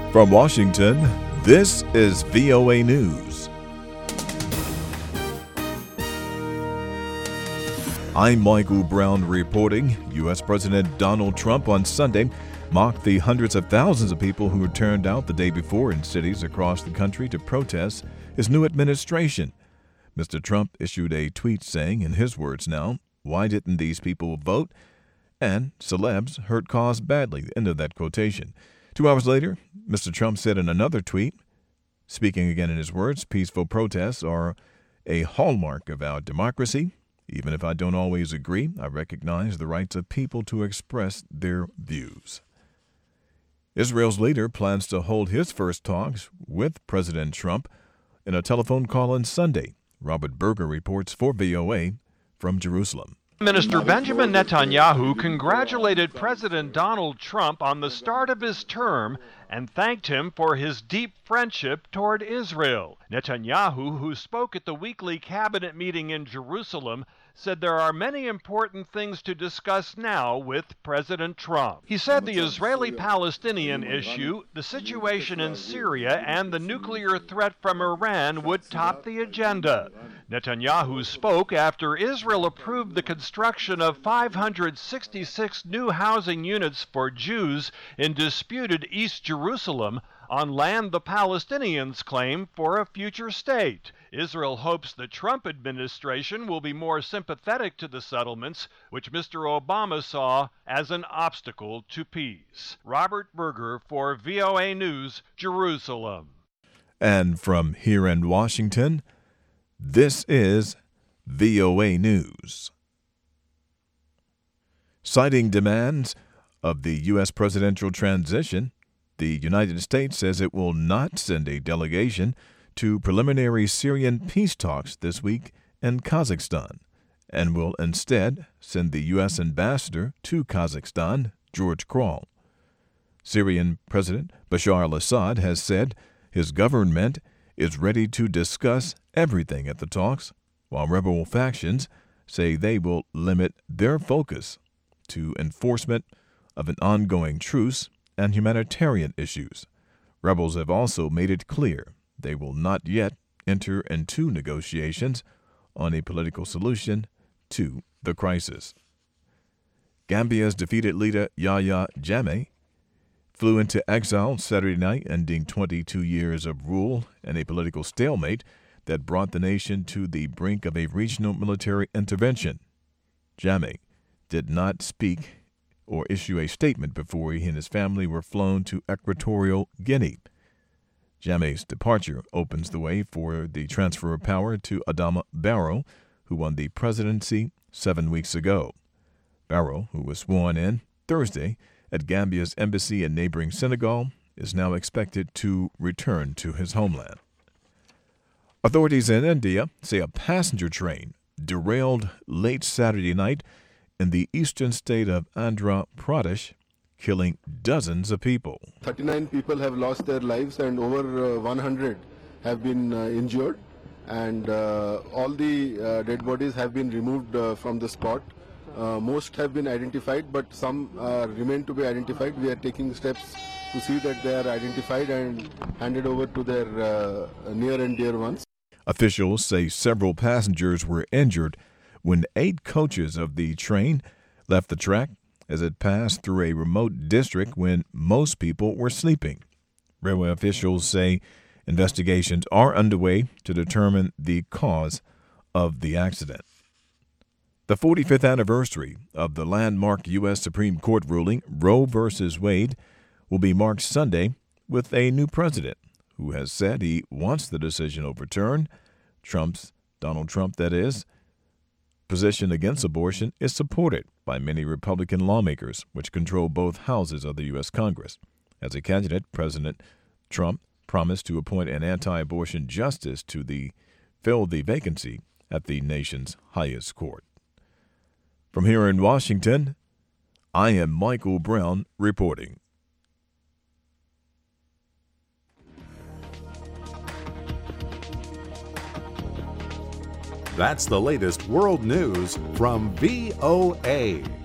From Washington, this is VOA News. I'm Michael Brown reporting. U.S. President Donald Trump on Sunday mocked the hundreds of thousands of people who had turned out the day before in cities across the country to protest his new administration. Mr. Trump issued a tweet saying, in his words now, "Why didn't these people vote?" And celebs hurt cause badly. End of that quotation. 2 hours later, Mr. Trump said in another tweet, speaking again in his words, "Peaceful protests are a hallmark of our democracy. Even if I don't always agree, I recognize the rights of people to express their views." Israel's leader plans to hold his first talks with President Trump in a telephone call on Sunday. Robert Berger reports for VOA from Jerusalem. Minister Benjamin Netanyahu congratulated President Donald Trump on the start of his term and thanked him for his deep friendship toward Israel. Netanyahu, who spoke at the weekly cabinet meeting in Jerusalem, said there are many important things to discuss now with President Trump. He said the Israeli-Palestinian issue, the situation in Syria, and the nuclear threat from Iran would top the agenda. Netanyahu spoke after Israel approved the construction of 566 new housing units for Jews in disputed East Jerusalem on land the Palestinians claim for a future state. Israel hopes the Trump administration will be more sympathetic to the settlements, which Mr. Obama saw as an obstacle to peace. Robert Berger for VOA News, Jerusalem. And from here in Washington, this is VOA News. Citing demands of the U.S. presidential transition, the United States says it will not send a delegation to preliminary Syrian peace talks this week in Kazakhstan and will instead send the U.S. ambassador to Kazakhstan, George Kral. Syrian President Bashar al-Assad has said his government is ready to discuss everything at the talks, while rebel factions say they will limit their focus to enforcement of an ongoing truce and humanitarian issues. Rebels have also made it clear they will not yet enter into negotiations on a political solution to the crisis. Gambia's defeated leader Yahya Jammeh flew into exile Saturday night, ending 22 years of rule and a political stalemate that brought the nation to the brink of a regional military intervention. Jammeh did not speak or issue a statement before he and his family were flown to Equatorial Guinea. Jammeh's departure opens the way for the transfer of power to Adama Barrow, who won the presidency 7 weeks ago. Barrow, who was sworn in Thursday at Gambia's embassy in neighboring Senegal, is now expected to return to his homeland. Authorities in India say a passenger train derailed late Saturday night in the eastern state of Andhra Pradesh, killing dozens of people. 39 people have lost their lives and over 100 have been injured, and all the dead bodies have been removed from the spot. Most have been identified, but some remain to be identified. We are taking steps to see that they are identified and handed over to their near and dear ones. Officials say several passengers were injured when 8 coaches of the train left the track as it passed through a remote district when most people were sleeping. Railway officials say investigations are underway to determine the cause of the accident. The 45th anniversary of the landmark U.S. Supreme Court ruling Roe v. Wade will be marked Sunday with a new president who has said he wants the decision overturned. Donald Trump, that is, position against abortion is supported by many Republican lawmakers, which control both houses of the U.S. Congress. As a candidate, President Trump promised to appoint an anti-abortion justice to fill the vacancy at the nation's highest court. From here in Washington, I am Michael Brown reporting. That's the latest world news from VOA.